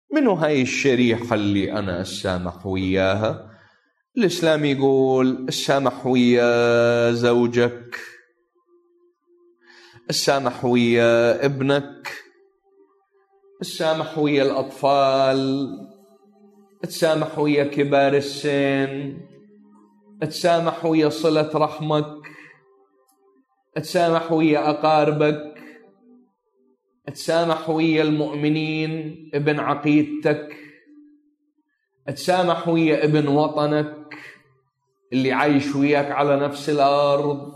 منو هاي الشريحة اللي أنا أسامح وياها؟ الإسلام يقول السامح ويا زوجك، السامح ويا ابنك، السامح ويا الأطفال، السامح ويا كبار السن، السامح ويا صلة رحمك، السامح ويا أقاربك، السامح ويا المؤمنين ابن عقيدتك، السامح ويا ابن وطنك اللي عايش وياك على نفس الأرض.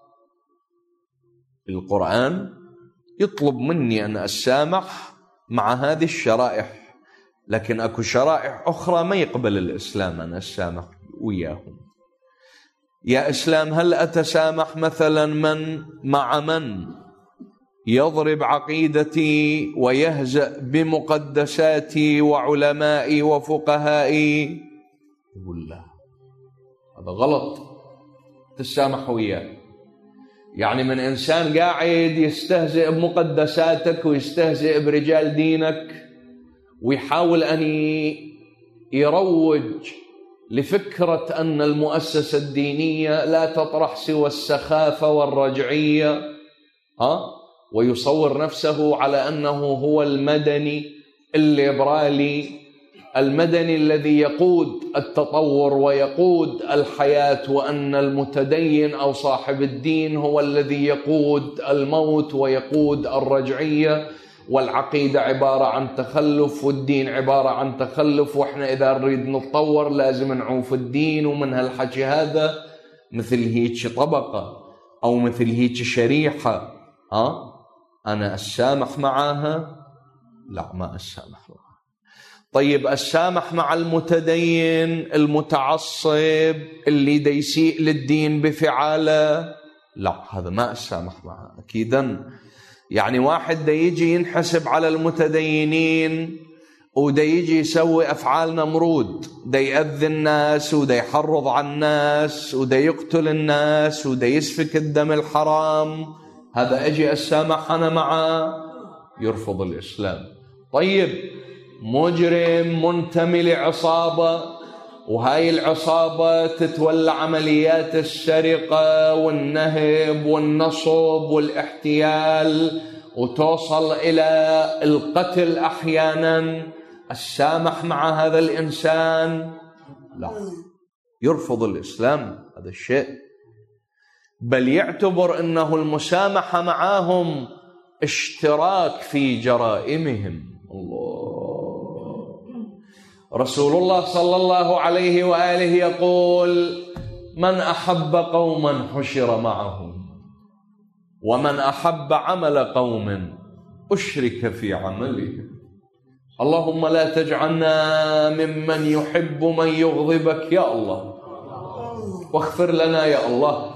القرآن يطلب مني أن أسامح مع هذه الشرائح، لكن أكو شرائح أخرى ما يقبل الإسلام أن أسامح وياهم. يا إسلام، هل أتسامح مثلا مع من يضرب عقيدتي ويهزأ بمقدساتي وعلمائي وفقهائي؟ يقول لا، هذا غلط، تسامح وياه. يعني من إنسان قاعد يستهزئ بمقدساتك ويستهزئ برجال دينك ويحاول أن يروج لفكرة أن المؤسسة الدينية لا تطرح سوى السخافة والرجعية، ويصور نفسه على أنه هو المدني الليبرالي، المدني الذي يقود التطور ويقود الحياة، وأن المتدين أو صاحب الدين هو الذي يقود الموت ويقود الرجعية، والعقيدة عبارة عن تخلف والدين عبارة عن تخلف، وإحنا إذا نريد نتطور لازم نعوف الدين. ومن هالحكي هذا مثل هيك طبقة أو مثل هيك شريحة أنا أسامح معها؟ لا، ما أسامح معها. طيب أسامح مع المتدين المتعصب اللي دا يسيء للدين بفعاله؟ لا، هذا ما أسامح معه أكيدا. يعني واحد دا يجي ينحسب على المتدينين ودا يجي يسوي أفعال نمرود، دا يأذي الناس ودا يحرض على الناس ودا يقتل الناس ودا يسفك الدم الحرام، هذا أجي أسامح أنا معه؟ يرفض الإسلام. طيب مجرم منتمي لعصابة، وهاي العصابة تتولى عمليات السرقة والنهب والنصب والاحتيال وتوصل إلى القتل أحيانا، السامح مع هذا الإنسان؟ لا، يرفض الإسلام هذا الشيء، بل يعتبر أنه المسامحة معهم اشتراك في جرائمهم. الله، رسول الله صلى الله عليه وآله يقول: من أحب قوما حشر معهم، ومن أحب عمل قوم أشرك في عملهم. اللهم لا تجعلنا ممن يحب من يغضبك يا الله، واغفر لنا يا الله.